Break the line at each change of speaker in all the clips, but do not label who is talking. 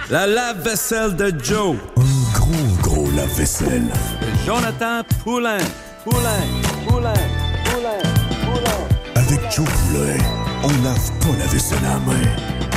La lave-vaisselle de Joe.
Un gros lave-vaisselle.
Jonathan Poulain.
Avec Joe Poulain, on lave pas la vaisselle à la main.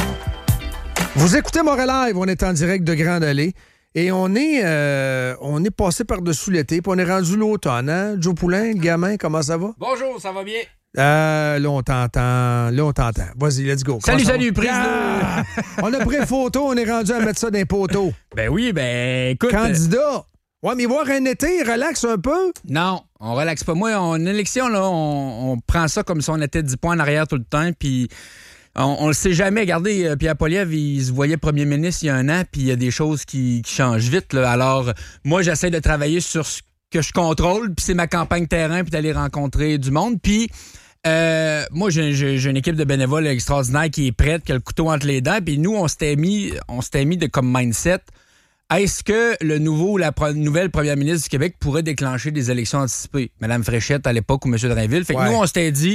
Vous écoutez Montréal Live, on est en direct de Grande Allée. Et on est passé par-dessus l'été, puis on est rendu l'automne, hein? Joe Poulain, le gamin, comment ça va?
Bonjour, ça va bien?
Là, on t'entend. Vas-y, let's go.
Salut, prise
On a pris une photo, on est rendu à mettre ça dans les poteaux.
Ben oui, écoute...
Candidat! Ouais, mais voir un été, relaxe un peu.
Non, on relaxe pas. Moi, en élection, là, on prend ça comme si on était 10 points en arrière tout le temps, puis... On le sait jamais. Regardez, Pierre Poilievre, il se voyait premier ministre il y a un an, puis il y a des choses qui changent vite, là. Alors, moi, j'essaie de travailler sur ce que je contrôle, puis c'est ma campagne terrain, puis d'aller rencontrer du monde. Puis, moi, j'ai une équipe de bénévoles extraordinaire qui est prête, qui a le couteau entre les dents, puis nous, on s'était mis de comme mindset. Est-ce que la nouvelle première ministre du Québec pourrait déclencher des élections anticipées? Mme Fréchette, à l'époque, ou M. Drainville. Fait que nous, on s'était dit...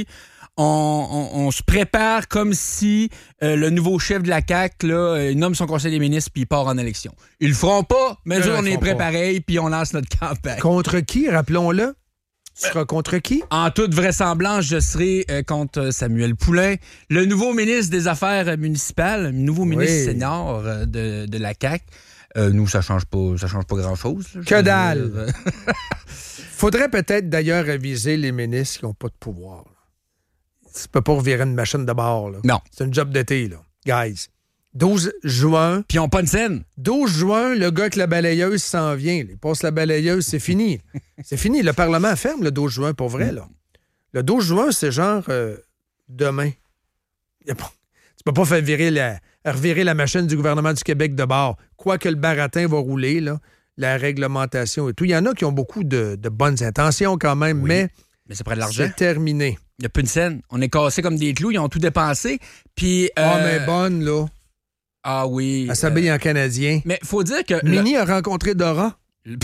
On se prépare comme si le nouveau chef de la CAQ là, nomme son conseil des ministres puis il part en élection. Ils le feront pas, mais nous, on est prêts pareil puis on lance notre campagne.
Contre qui, rappelons-le? Tu seras contre qui?
En toute vraisemblance, je serai contre Samuel Poulain, le nouveau ministre des Affaires municipales, nouveau ministre senior de la CAQ. Nous, ça change pas grand-chose. Là,
que dalle! Faudrait peut-être d'ailleurs réviser les ministres qui n'ont pas de pouvoir. Tu peux pas revirer une machine de bord, là.
Non.
C'est une job d'été, là. Guys. 12 juin.
Puis ils n'ont pas de scène.
12 juin, le gars avec la balayeuse s'en vient. Il passe la balayeuse, c'est fini. C'est fini. Le Parlement ferme le 12 juin, pour vrai, là. Le 12 juin, c'est genre demain. Tu peux pas faire revirer la machine du gouvernement du Québec de bord. Quoique le baratin va rouler, là, la réglementation et tout. Il y en a qui ont beaucoup de bonnes intentions quand même, mais
c'est près de l'argent.
C'est terminé.
Il n'y a plus de scène. On est cassés comme des clous. Ils ont tout dépensé. Puis.
mais bonne, là.
Ah oui.
Elle s'habille en Canadien.
Mais faut dire que.
Mini a rencontré Dora.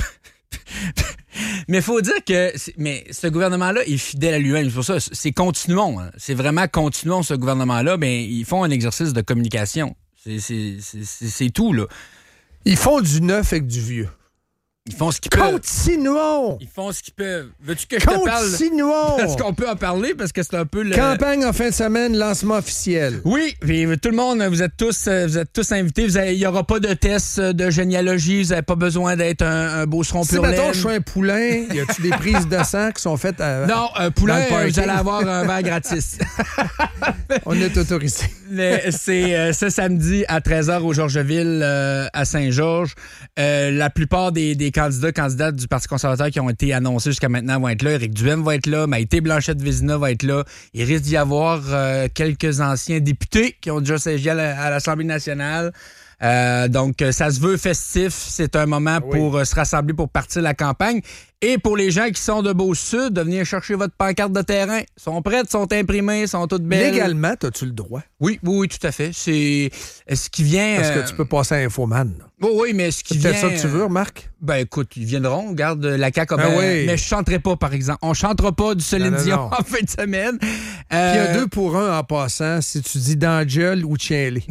Mais faut dire que. Mais ce gouvernement-là est fidèle à lui-même. C'est pour ça. C'est continuons. Hein. C'est vraiment continuons, ce gouvernement-là. Ben, ils font un exercice de communication. C'est tout, là.
Ils font du neuf avec du vieux.
Ils font ce qu'ils peuvent.
Continuons!
Ils font ce qu'ils peuvent. Veux-tu que je te parle?
Continuons!
Est-ce qu'on peut en parler? Parce que c'est un peu le...
Campagne en fin de semaine, lancement officiel.
Oui, puis tout le monde, vous êtes tous invités. Il n'y aura pas de test de généalogie. Vous n'avez pas besoin d'être un beauceron pur laine.
Si, mettons, je suis un poulin, y a-tu des prises de sang qui sont faites à...
Non, un poulain, vous allez avoir un verre gratis.
On est autorisé.
Mais c'est ce samedi à 13h au Georgeville, à Saint-Georges. La plupart des candidates du Parti conservateur qui ont été annoncés jusqu'à maintenant vont être là. Éric Duhaime va être là. Maïté Blanchette-Vézina va être là. Il risque d'y avoir quelques anciens députés qui ont déjà siégé à l'Assemblée nationale. Donc, ça se veut festif. C'est un moment pour se rassembler pour partir la campagne. Et pour les gens qui sont de Beau-Sud, de venir chercher votre pancarte de terrain. Ils sont prêtes, sont imprimées, sont toutes belles.
Légalement, as-tu le droit?
Oui, tout à fait. C'est ce qui vient...
Parce que tu peux passer à Infoman.
Oui, mais ce qui vient...
C'est peut-être ça que tu veux, Marc?
Ben écoute, ils viendront. Regarde, la CAQ... Mais je chanterai pas, par exemple. On chantera pas du Céline Dion en fin de semaine.
Puis il y a 2 pour 1 en passant, si tu dis D'Angel ou Tienlé.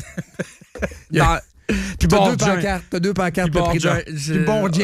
Puis t'as deux pancartes de prix du bon Dieu.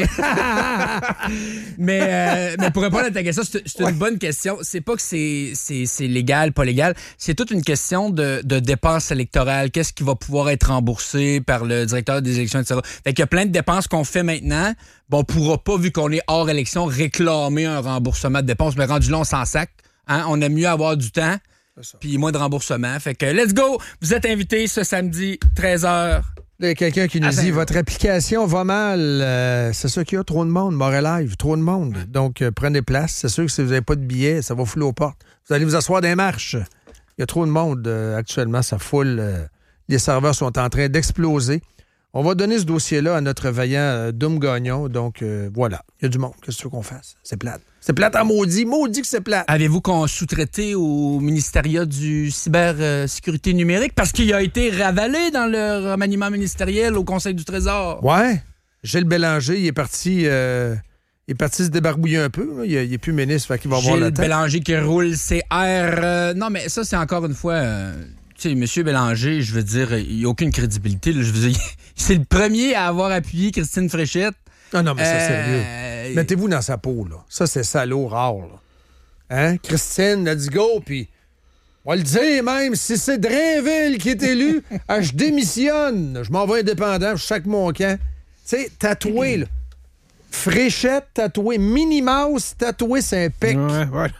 mais pour répondre à ta question, c'est une bonne question. C'est pas que c'est légal, pas légal. C'est toute une question de dépenses électorales. Qu'est-ce qui va pouvoir être remboursé par le directeur des élections, etc. Fait qu'il y a plein de dépenses qu'on fait maintenant. Bon, on pourra pas, vu qu'on est hors élection, réclamer un remboursement de dépenses. Mais rendu là, on s'en sac. Hein? On aime mieux avoir du temps puis moins de remboursement. Fait que let's go! Vous êtes invités ce samedi, 13h.
Il y a quelqu'un qui nous dit « Votre application va mal. C'est sûr qu'il y a trop de monde. Montréal Live, trop de monde. Donc, prenez place. C'est sûr que si vous n'avez pas de billets, ça va fouler aux portes. Vous allez vous asseoir dans les marches. Il y a trop de monde actuellement. Ça foule. Les serveurs sont en train d'exploser. On va donner ce dossier-là à notre vaillant Doom Gagnon. Donc, voilà. Il y a du monde. Qu'est-ce que tu veux qu'on fasse? C'est plate. C'est plate en maudit. Maudit que c'est plate.
Avez-vous qu'on sous-traité au ministériat du cybersécurité numérique parce qu'il a été ravalé dans le remaniement ministériel au Conseil du Trésor?
Ouais. Gilles Bélanger, il est parti se débarbouiller un peu. Là. Il n'est plus ministre, fait qu'il va avoir la tête.
Gilles Bélanger qui roule CR. Non, mais ça, c'est encore une fois... sais, M. Bélanger, je veux dire, il n'a aucune crédibilité. Là, je veux dire, c'est le premier à avoir appuyé Christine Fréchette.
Non, mais c'est sérieux. Mettez-vous dans sa peau, là. Ça, c'est salaud rare, là. Hein? Christine, let's go, puis on va le dire même, si c'est Drainville qui est élu, je démissionne. Je m'en vais indépendant, je sac mon camp. Tu sais, tatoué, là. Fréchette tatouée, Minnie Mouse tatouée, c'est un pec.
Ouais.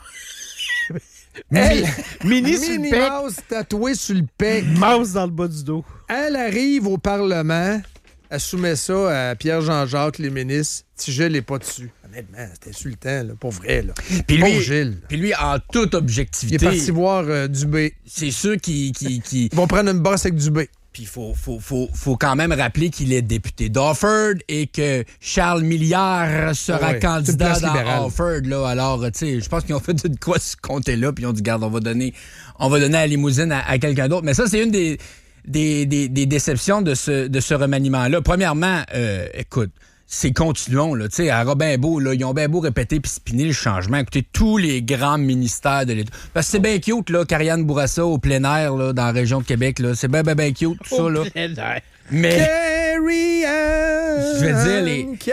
Minnie Mouse tatouée sur le pec.
Mouse dans le bas du dos.
Elle arrive au Parlement, elle soumet ça à Pierre-Jean-Jacques, les ministres. Tigel n'est pas dessus. Honnêtement, c'était insultant, là, pour vrai. Là.
Puis
Gilles.
Puis lui, en toute objectivité...
Il est parti voir Dubé.
C'est ceux qui...
Ils vont prendre une bosse avec Dubé.
Puis il faut quand même rappeler qu'il est député d'Offord et que Charles Milliard sera candidat dans Offord. Là. Alors, tu sais, je pense qu'ils ont fait de quoi ce compter-là, puis ils ont dit, garde, on va donner la limousine à quelqu'un d'autre. Mais ça, c'est une des déceptions de ce remaniement-là. Premièrement, écoute, c'est continuons, là. Tu sais, à Robin-Beau, là, ils ont bien beau répéter puis spinner le changement. Écoutez, tous les grands ministères de l'État. Parce que c'est bien cute, là, qu'Ariane Bourassa au plein air, là, dans la région de Québec, là. C'est bien cute, tout ça, là. Mais.
Carry on,
je veux dire,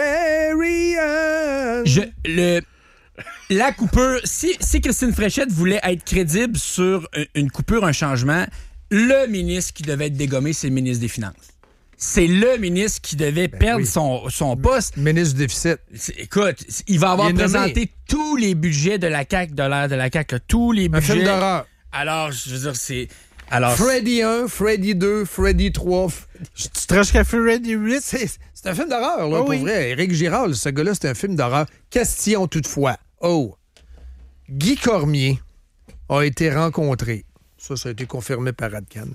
la coupure. Si Christine Fréchette voulait être crédible sur une coupure, un changement, le ministre qui devait être dégommé, c'est le ministre des Finances. C'est le ministre qui devait perdre son poste.
Ministre du déficit.
Écoute, il va avoir présenté tous les budgets de la CAQ, de la CAQ, tous les budgets.
Un film d'horreur.
Alors, je veux dire, c'est...
Freddy 1, Freddy 2, Freddy 3.
Tu te rends jusqu'à Freddy 8?
C'est un film d'horreur, là, pour vrai. Éric Girard, ce gars-là, c'est un film d'horreur. Question, toutefois. Guy Cormier a été rencontré. Ça a été confirmé par Adcan.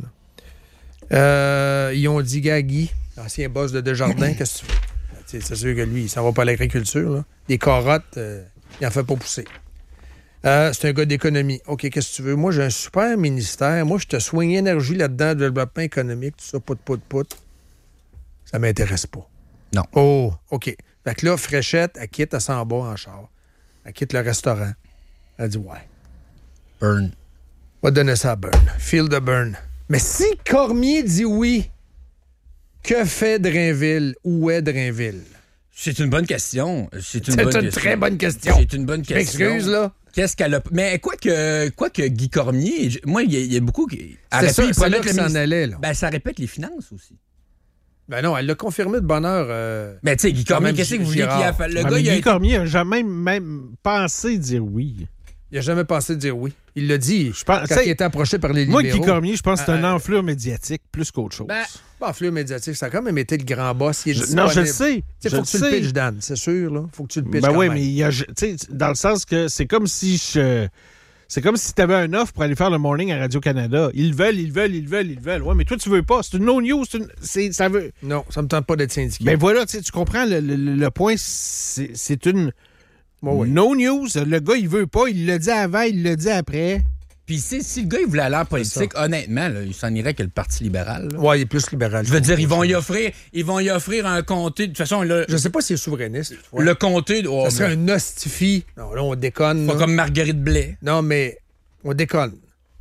Ils ont dit, Guy, ancien boss de Desjardins, qu'est-ce que tu fais? C'est sûr que lui, il s'en va pas à l'agriculture. Là. Des carottes, il en fait pas pousser. C'est un gars d'économie. OK, qu'est-ce que tu veux? Moi, j'ai un super ministère. Moi, je te soigne énergie là-dedans, développement économique, tout ça, pout. Ça m'intéresse pas.
Non.
OK. Fait que là, Fréchette, elle quitte, elle s'en bat en char. Elle quitte le restaurant. Elle dit, ouais.
Burn.
On va donner ça à Burn. Feel the burn. Mais si Cormier dit oui, que fait Drainville? Où est Drainville?
C'est une bonne question. C'est une
très bonne question.
C'est une bonne question.
Je m'excuse, là.
Qu'est-ce qu'elle a... Mais quoi que Guy Cormier... Moi, il y a beaucoup...
C'est ça, c'est là que s'en allait, là.
Ben, ça répète les finances aussi.
Ben non, elle l'a confirmé de bonne heure.
Mais tu sais, Guy Cormier, qu'est-ce que vous voulez qu'il a fait? Le gars,
Guy Cormier n'a jamais même pensé dire oui.
Il n'a jamais pensé dire oui. Il l'a dit
quand
il était approché par les libéraux.
Moi, Guy Cormier, je pense que c'est un enflure médiatique plus qu'autre chose.
Enflure médiatique, ça a quand même été le grand boss.
Non, je le sais.
Il faut que tu le pitches, Dan, c'est sûr. Là. Faut que tu le pitches.
Ben oui, mais il y a, dans le sens que c'est comme si c'est comme si tu avais un offre pour aller faire le morning à Radio-Canada. Ils veulent. Ouais, mais toi, tu veux pas. C'est une no-news. Ça veut...
Non, ça me tente pas d'être syndiqué.
Ben voilà, tu comprends le point. C'est une no-news. Le gars, il veut pas. Il l'a dit avant, il l'a dit après.
Puis si le gars, il voulait aller en politique, honnêtement, là, il s'en irait que le Parti libéral.
Oui, il est plus libéral.
Je veux dire, ils vont y offrir un comté. De toute façon, là,
je sais pas s'il est souverainiste.
Le comté...
ça serait un hostifie. Non, là, on déconne.
Pas comme Marguerite Blais.
Non, mais on déconne.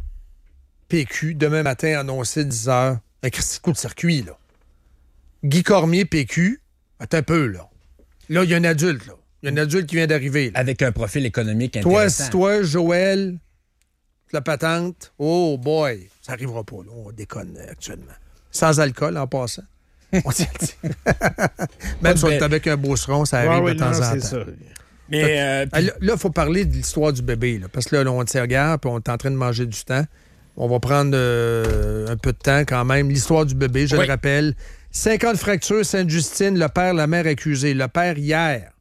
PQ, demain matin, annoncé 10 heures. Un coup de circuit, là. Guy Cormier, PQ, attends un peu, là. Là, il y a un adulte, là. Il y a un adulte qui vient d'arriver. Là.
Avec un profil économique intéressant.
Toi, Joël... La patente, oh boy, ça n'arrivera pas, là. On déconne actuellement. Sans alcool, en passant. On s'y dit. Même si on est avec un beauceron, ça arrive de temps en temps.
Ça.
Mais là, il faut parler de l'histoire du bébé, là, parce que là, on tire guerre, puis on est en train de manger du temps. On va prendre un peu de temps quand même. L'histoire du bébé, je le rappelle. 50 fractures, Sainte-Justine, le père, la mère accusée. Le père, hier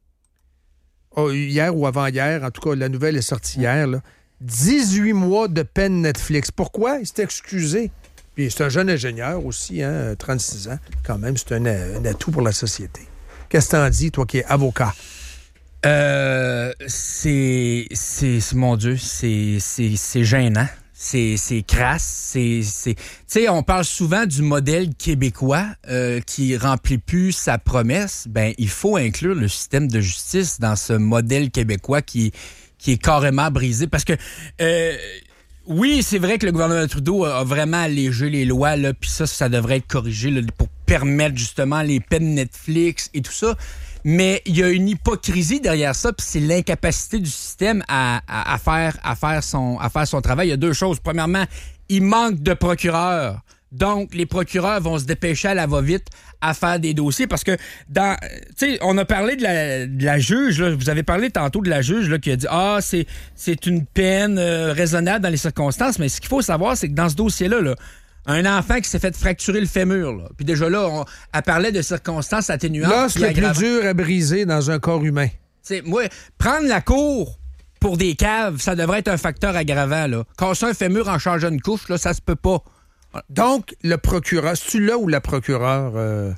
ou avant-hier, en tout cas, la nouvelle est sortie hier, là. 18 mois de peine Netflix. Pourquoi? Il s'est excusé. Puis c'est un jeune ingénieur aussi, 36 ans. Quand même, c'est un atout pour la société. Qu'est-ce que t'en dis, toi qui es avocat?
Mon Dieu, c'est gênant. C'est crasse. Tu sais, on parle souvent du modèle québécois qui remplit plus sa promesse. Ben, il faut inclure le système de justice dans ce modèle québécois qui est carrément brisé. Parce que, Oui, c'est vrai que le gouvernement Trudeau a vraiment allégé les lois, là, puis ça devrait être corrigé là, pour permettre justement les peines Netflix et tout ça. Mais il y a une hypocrisie derrière ça, puis c'est l'incapacité du système à faire son travail. Il y a deux choses. Premièrement, il manque de procureurs. Donc, les procureurs vont se dépêcher à la va-vite à faire des dossiers parce que on a parlé de la juge, là, vous avez parlé tantôt de la juge là, qui a dit c'est une peine raisonnable dans les circonstances, mais ce qu'il faut savoir, c'est que dans ce dossier-là, là, un enfant qui s'est fait fracturer le fémur, là, puis déjà là, elle parlait de circonstances atténuantes.
Là, c'est le plus dur à briser dans un corps humain.
Moi, prendre la cour pour des caves, ça devrait être un facteur aggravant. Là. Casser un fémur en changeant une couche, là, ça se peut pas.
Donc, le procureur, c'est-tu là ou la procureure?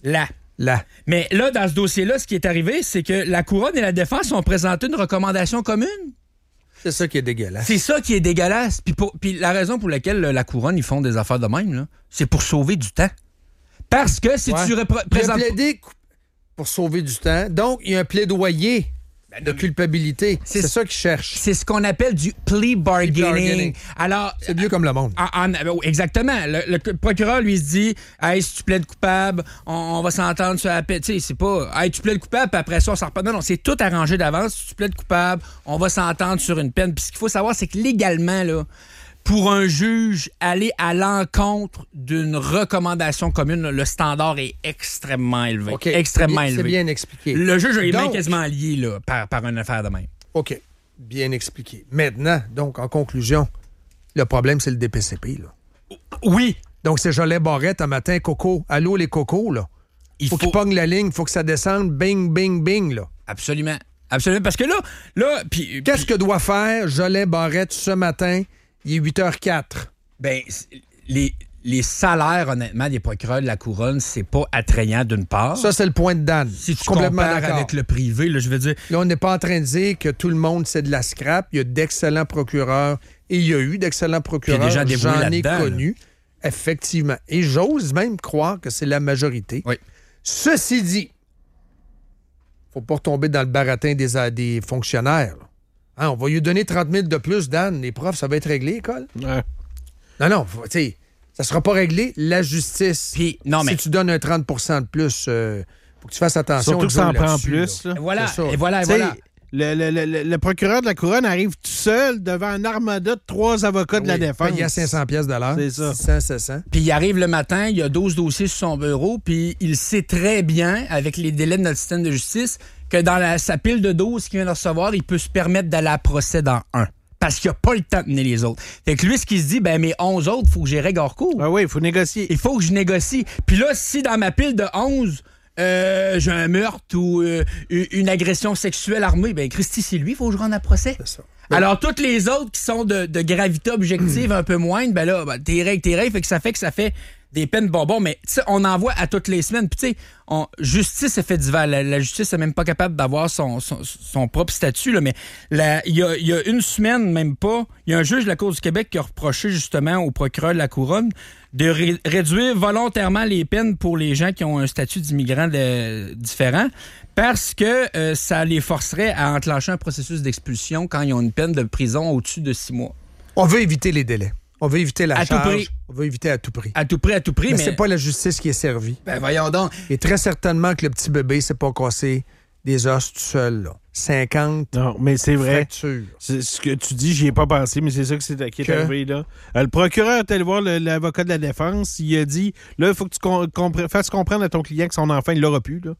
Là.
Mais là, dans ce dossier-là, ce qui est arrivé, c'est que la Couronne et la Défense ont présenté une recommandation commune.
C'est ça qui est dégueulasse.
C'est ça qui est dégueulasse. Puis la raison pour laquelle la Couronne, ils font des affaires de même, là, c'est pour sauver du temps. Parce que si tu représentes...
Il a plaidé pour sauver du temps. Donc, il y a un plaidoyer de culpabilité. C'est ça qu'ils cherchent.
C'est ce qu'on appelle du plea bargaining. Alors,
c'est mieux comme le monde.
Exactement. Le procureur lui se dit « Hey, si tu plaides coupable, on va s'entendre sur la paix. » Tu sais, c'est pas « Hey, tu plaides coupable, puis après ça, on s'en repart. » Non, c'est tout arrangé d'avance. Si tu plaides coupable, on va s'entendre sur une peine. Puis ce qu'il faut savoir, c'est que légalement, là, pour un juge, aller à l'encontre d'une recommandation commune, le standard est extrêmement élevé.
Okay.
Extrêmement élevé.
C'est bien expliqué.
Le juge est même quasiment lié là, par une affaire de même.
OK. Bien expliqué. Maintenant, donc, en conclusion, le problème, c'est le DPCP. Là.
Oui.
Donc, c'est Jolet Barrette un matin, Coco. Allô, les cocos, là. Il faut qu'il pogne la ligne, il faut que ça descende, bing, bing, bing, là.
Absolument. Absolument. Parce que là
qu'est-ce que doit faire Jolet Barrette ce matin? Il est 8h04.
Ben, les salaires, honnêtement, des procureurs de la Couronne, c'est pas attrayant d'une part.
Ça, c'est le point de Dan.
Si tu compares avec le privé, là, je veux dire...
Là, on n'est pas en train de dire que tout le monde, c'est de la scrap. Il y a d'excellents procureurs et il y a eu d'excellents procureurs. J'en ai connu, effectivement. Et j'ose même croire que c'est la majorité.
Oui.
Ceci dit, faut pas retomber dans le baratin des fonctionnaires, là. Hein, on va lui donner 30 000 de plus, Dan. Les profs, ça va être réglé, l'école?
Ouais.
Non, tu sais, ça sera pas réglé. La justice,
puis, non, mais...
si tu donnes un 30 de plus, faut que tu fasses attention.
Surtout que ça en prend plus. Là.
Voilà,
et
voilà.
Le procureur de la Couronne arrive tout seul devant un armada de 3 avocats de la défense.
Il y a 500 pièces de l'heure.
C'est ça.
600, 700.
Puis il arrive le matin, il y a 12 dossiers sur son bureau, puis il sait très bien, avec les délais de notre système de justice, que dans sa pile de 12 qu'il vient de recevoir, il peut se permettre d'aller à procès dans un. Parce qu'il n'a pas le temps de mener les autres. Fait que lui, ce qu'il se dit, mes 11 autres, il faut que j'y règle hors cours.
Ah oui, il faut négocier.
Il faut que je négocie. Puis là, si dans ma pile de 11, j'ai un meurtre ou une agression sexuelle armée, Christy, c'est lui, il faut que je rende à procès.
C'est ça.
Alors, toutes les autres qui sont de gravité objective un peu moindre, t'es règles, fait que ça fait des peines bonbons, mais on en voit à toutes les semaines. Puis tu sais, justice est fait divers. La justice n'est même pas capable d'avoir son propre statut, là, mais il y a une semaine, même pas, il y a un juge de la Cour du Québec qui a reproché justement au procureur de la Couronne de réduire volontairement les peines pour les gens qui ont un statut d'immigrant différent parce que ça les forcerait à enclencher un processus d'expulsion quand ils ont une peine de prison au-dessus de 6 mois.
On veut éviter les délais. On veut éviter la charge.
Tout prix.
On veut éviter à tout prix.
À tout prix,
mais c'est pas la justice qui est servie.
Voyons donc.
Et très certainement que le petit bébé s'est pas cassé des os tout seul, là. 50
Non, mais c'est vrai.
fractures.
C'est ce que tu dis, j'y ai pas pensé, mais c'est ça qui est arrivé, là. Le procureur est allé voir l'avocat de la défense. Il a dit, là, il faut que tu fasses comprendre à ton client que son enfant, il l'aura plus, là.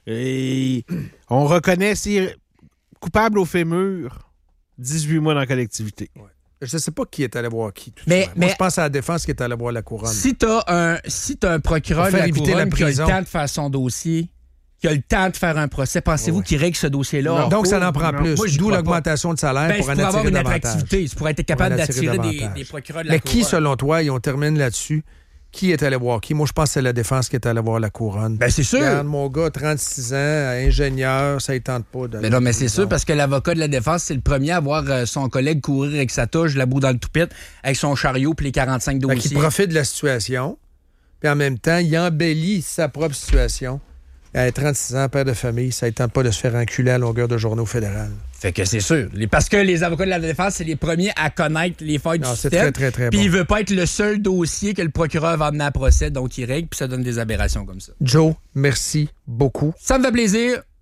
Et on reconnaît, c'est coupable au fémur, 18 mois dans la collectivité.
Ouais. Je ne sais pas qui est allé voir qui.
Mais
moi, je pense à la défense qui est allé voir la Couronne.
Si t'as un procureur de la Couronne qui a le temps de faire son dossier, qui a le temps de faire un procès, pensez-vous qu'il règle ce dossier-là?
Non. Donc, ça en prend plus.
Moi,
d'où l'augmentation de salaire pour en attirer
avoir une
davantage.
attractivité. Tu pourrais être capable d'attirer des procureurs de la Couronne.
Mais qui, selon toi, et on termine là-dessus, qui est allé voir qui? Moi, je pense que c'est la défense qui est allé voir la Couronne.
C'est sûr.
Regarde, mon gars, 36 ans, ingénieur, ça ne tente pas.
Mais non, mais c'est sûr, parce que l'avocat de la défense, c'est le premier à voir son collègue courir avec sa touche, la boue dans le toupette, avec son chariot puis les 45 dossiers.
Il profite de la situation, puis en même temps, il embellit sa propre situation À 36 ans, père de famille, ça ne tente pas de se faire enculer à longueur de journée au fédéral.
Fait que c'est sûr. Parce que les avocats de la défense, c'est les premiers à connaître les failles du système.
C'est très, très
Puis
bon.
il veut pas être le seul dossier que le procureur va amener à procès, donc il règle, puis ça donne des aberrations comme ça.
Joe, merci beaucoup.
Ça me fait plaisir.